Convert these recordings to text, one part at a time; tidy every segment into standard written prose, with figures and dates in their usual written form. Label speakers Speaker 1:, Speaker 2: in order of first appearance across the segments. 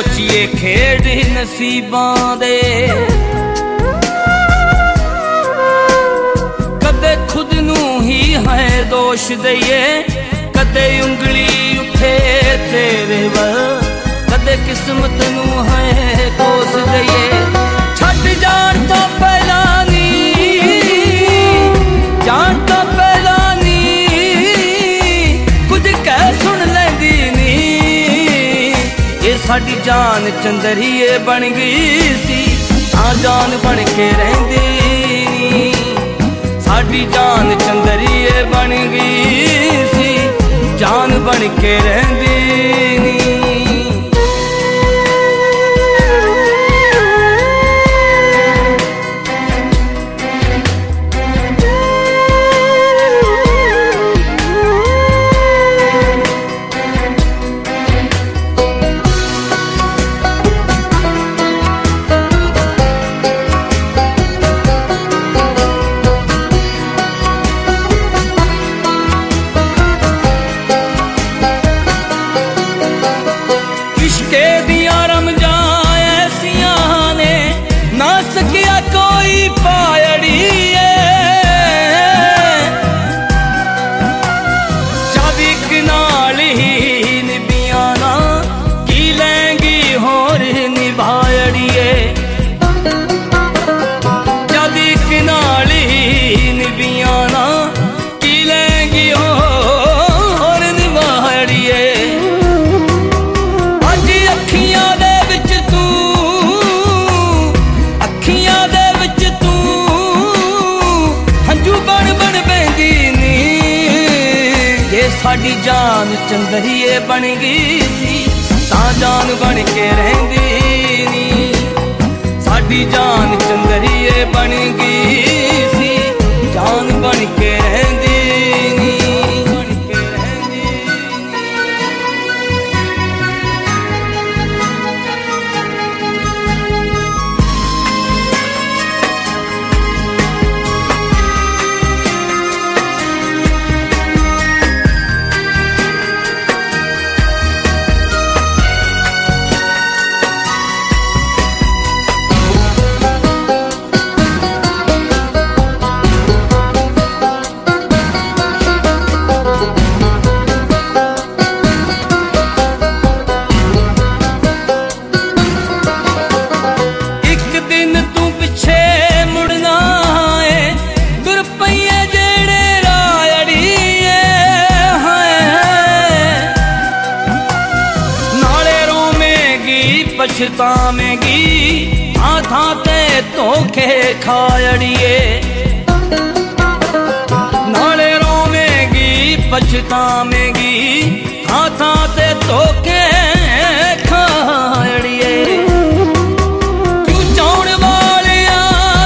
Speaker 1: सोचिए खेड नसीबां दे कदे खुद नू ही है दोष दईए कदे उंगली उठे तेरे वल कदे किस्मत नू है कोस दईए छट जान तो पहला नी जान तो पहला नी कुछ कह सुन लैंदी नी ये साडी जान चंदरीए बन गई सी आ जान बन के रहिंदी नी साडी जान चंदरीए बन गई सी जान बन के रहिंदी नी साडी जान चंदरीए बन गई सी तां जान बन के रहिंदी नी साडी जान चंदरीए बन गई सी जान बन के रहिंदी नी पछतावेगी हाथां ते धोखे खायड़िए नाले रोवेगी पछतावेगी हाथां ते धोखे खायड़िए क्यों चाउण वालियां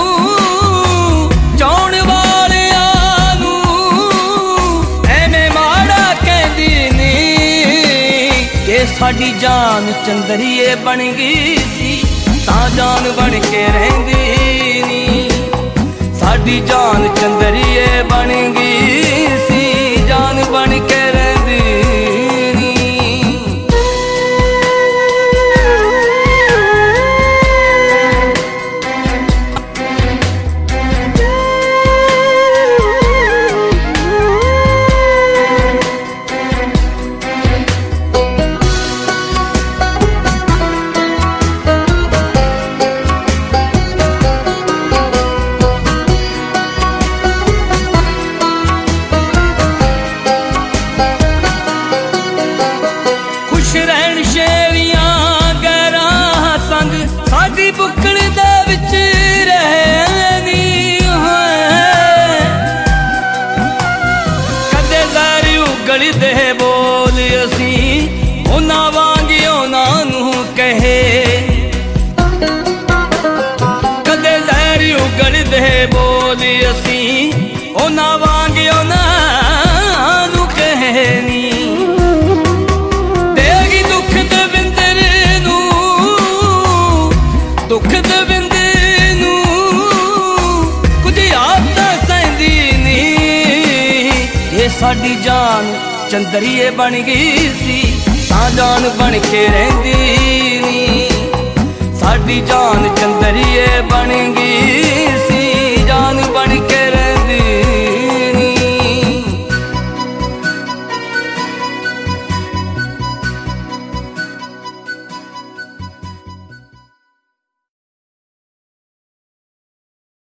Speaker 1: नू ऐवें माड़ा कहंदी नी ये साडी जान चंदरीए बन गई सी तां जान बन के रहिंदी नी साडी जान चंदरीए बन गई सी जान बन के रहिंदी नी दे बोल असी उन्हां वांग उन्हां नू कहे कदे जहर उगल दे बोल असी उन्हां वांग उन्हां नू कहे नी देगी दुख दविंदर नू दुख दविंदर नू कुछ याद तां सैंदी नी ये साडी जान चंदरीए बन गई सी तां ना जान बन के रहिंदी नी, साडी जान चंदरिए बन गई